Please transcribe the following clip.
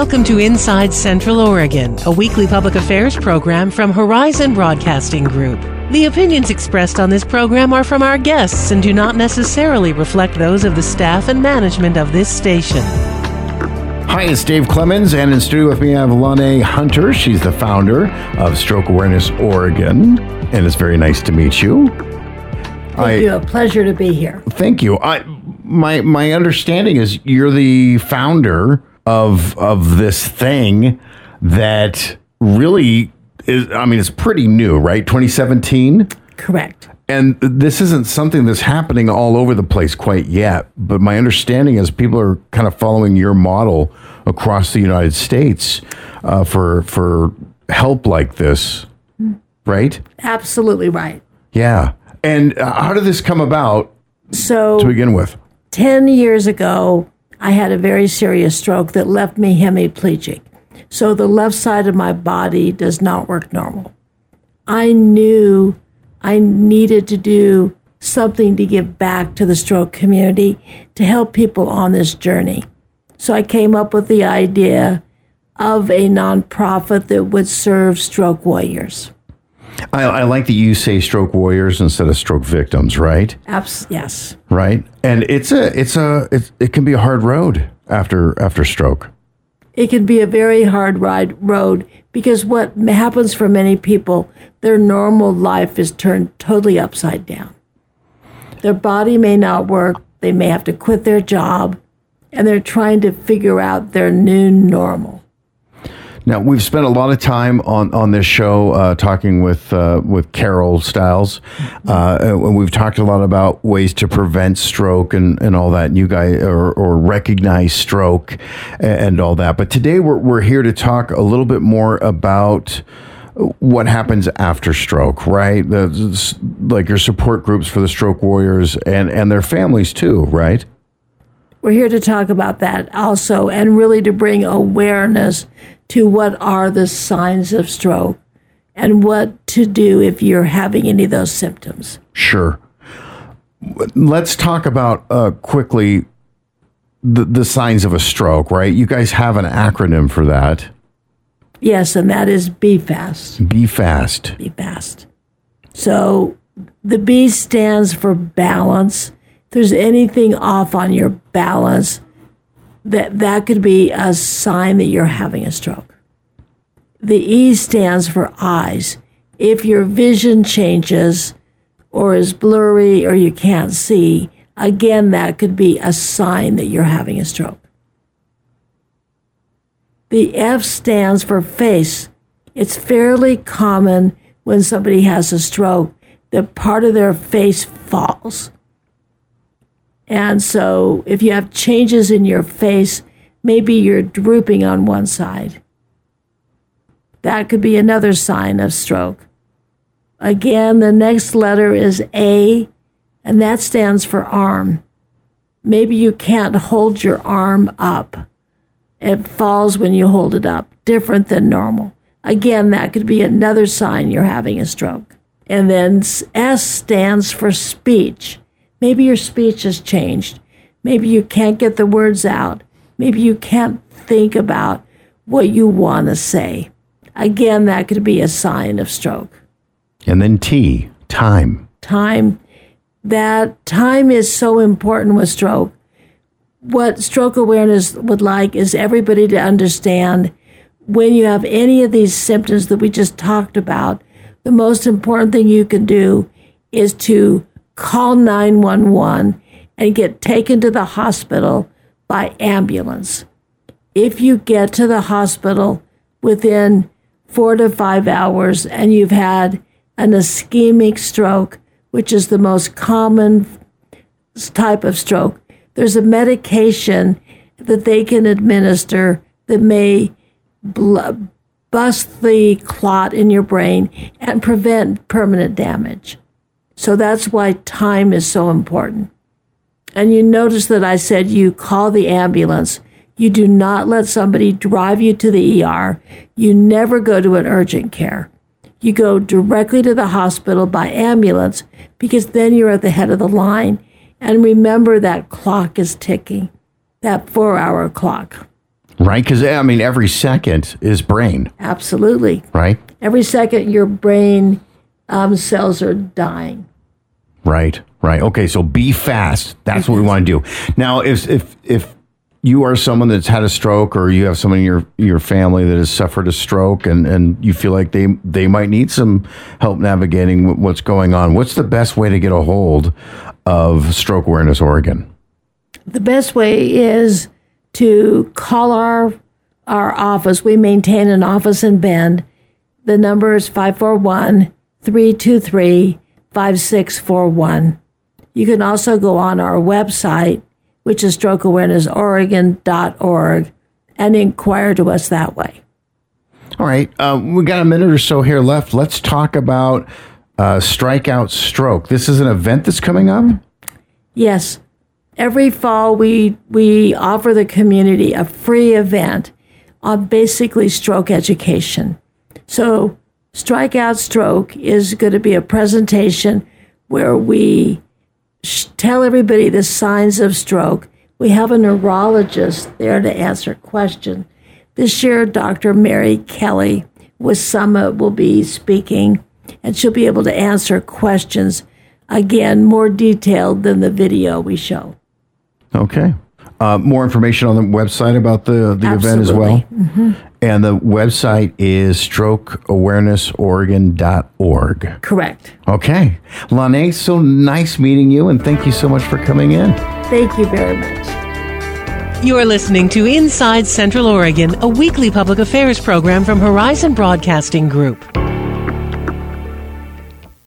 Welcome to Inside Central Oregon, a weekly public affairs program from Horizon Broadcasting Group. The opinions expressed on this program are from our guests and do not necessarily reflect those of the staff and management of this station. Hi, it's Dave Clemens, and in studio with me I have Lanae Hunter. She's the founder of Stroke Awareness Oregon, and it's very nice to meet you. Thank you. A pleasure to be here. Thank you. My understanding is you're the founder of this thing that really is, it's pretty new, right? 2017? Correct. And this isn't something that's happening all over the place quite yet. But my understanding is people are kind of following your model across the United States for help like this, right? Absolutely right. Yeah. And how did this come about to begin with? 10 years ago, I had a very serious stroke that left me hemiplegic. So the left side of my body does not work normal. I knew I needed to do something to give back to the stroke community to help people on this journey. So I came up with the idea of a nonprofit that would serve stroke warriors. I like that you say stroke warriors instead of stroke victims, right? Yes. Right. And it can be a hard road after stroke. It can be a very hard road because what happens for many people, their normal life is turned totally upside down. Their body may not work. They may have to quit their job, and they're trying to figure out their new normal. Now, we've spent a lot of time on this show talking with Carol Stiles, and we've talked a lot about ways to prevent stroke and all that, and you guys or recognize stroke and all that. But today we're here to talk a little bit more about what happens after stroke, right? Like your support groups for the stroke warriors and their families too, right? We're here to talk about that also, and really to bring awareness to what are the signs of stroke and what to do if you're having any of those symptoms. Sure. Let's talk about quickly the signs of a stroke, right? You guys have an acronym for that. Yes, and that is BFAST. BFAST. BFAST. So the B stands for balance. If there's anything off on your balance, that could be a sign that you're having a stroke. The E stands for eyes. If your vision changes or is blurry or you can't see, again, that could be a sign that you're having a stroke. The F stands for face. It's fairly common when somebody has a stroke that part of their face falls. And so if you have changes in your face, maybe you're drooping on one side. That could be another sign of stroke. Again, the next letter is A, and that stands for arm. Maybe you can't hold your arm up. It falls when you hold it up, different than normal. Again, that could be another sign you're having a stroke. And then S stands for speech. Maybe your speech has changed. Maybe you can't get the words out. Maybe you can't think about what you want to say. Again, that could be a sign of stroke. And then T, time. Time. That time is so important with stroke. What stroke awareness would like is everybody to understand when you have any of these symptoms that we just talked about, the most important thing you can do is to call 911 and get taken to the hospital by ambulance. If you get to the hospital within 4 to 5 hours and you've had an ischemic stroke, which is the most common type of stroke, there's a medication that they can administer that may bust the clot in your brain and prevent permanent damage. So that's why time is so important. And you notice that I said you call the ambulance. You do not let somebody drive you to the ER. You never go to an urgent care. You go directly to the hospital by ambulance because then you're at the head of the line. And remember that clock is ticking, that 4-hour clock. Right? Because, I mean, every second is brain, Absolutely. right? Every second, your brain cells are dying. Right. Okay, so be fast. That's what we want to do. Now, if you are someone that's had a stroke, or you have someone in your family that has suffered a stroke, and you feel like they might need some help navigating what's going on, what's the best way to get a hold of Stroke Awareness Oregon? The best way is to call our office. We maintain an office in Bend. The number is 541-323-5641. You can also go on our website, which is strokeawarennessoregon.org, and inquire to us that way. All right. We got a minute or so here left. Let's talk about Strikeout Stroke. This is an event that's coming up? Yes. Every fall, we offer the community a free event on basically stroke education. So Strikeout Stroke is going to be a presentation where we tell everybody the signs of stroke. We have a neurologist there to answer questions. This year, Dr. Mary Kelly with Summit will be speaking, and she'll be able to answer questions, again, more detailed than the video we show. Okay. More information on the website about the event as well. Mm-hmm. And the website is strokeawarennessoregon.org. Correct. Okay. Lanae, so nice meeting you, and thank you so much for coming in. Thank you very much. You are listening to Inside Central Oregon, a weekly public affairs program from Horizon Broadcasting Group.